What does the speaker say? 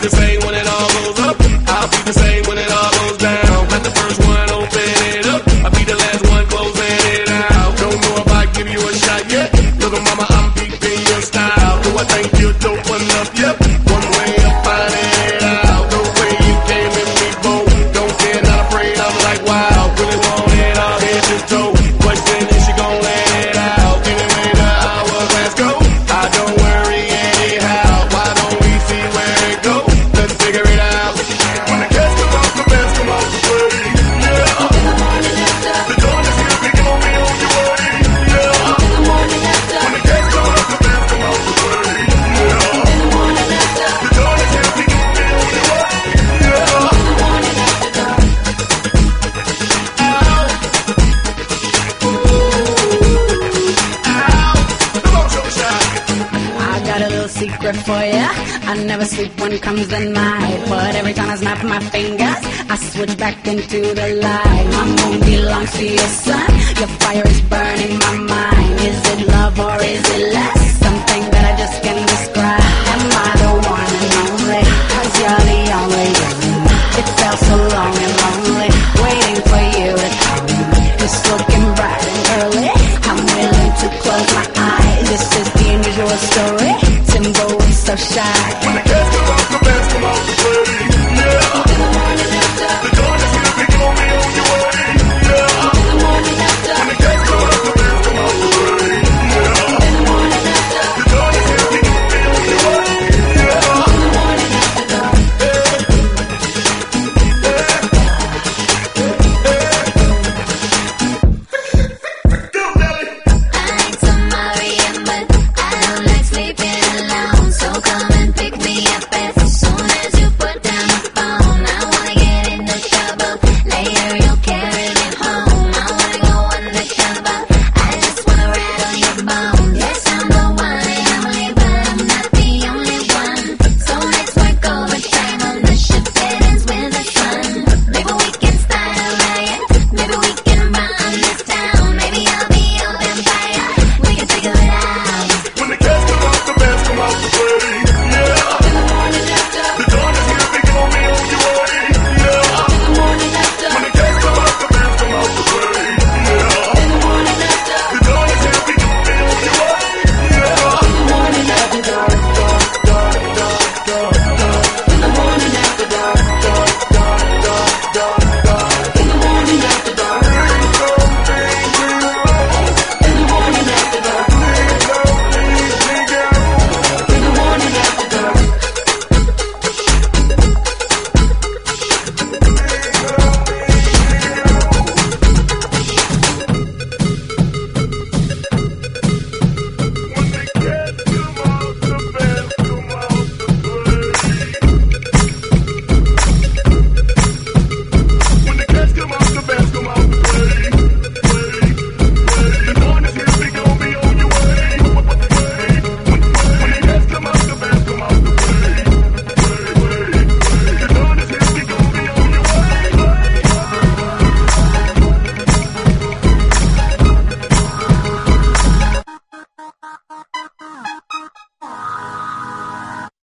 the same when it all goes up. I'll be the same when it all goes down. Let the first one open it up. I'll be the last one closing it out. Don't know if I give you a shot yet. Little mama, I'm peeping your style. Do I think you're dope enough? Yep. One way of finding it out. The way you came in me bold. Don't care, not afraid. I'm like, wow. Really want it all head to toe. Question is she gon' let it out? Anyway, the hourglass go. I don't worry anyhow. Why don't we see where it goes? Let's figure it out. When the cats come out, the bands come out to play. Yeah. The dawn is here, we gon' be on your way. Yeah. When the cats come out, the bands come out to play. Yeah. The dawn is here, we gon' be on your way. Yeah. I got a little secret for ya. I never sleep when comes the night, but every time I snap my fingers, I switch back into the light. My moon belongs to your sun. Your fire is burning my mind. Is it love or is it lust?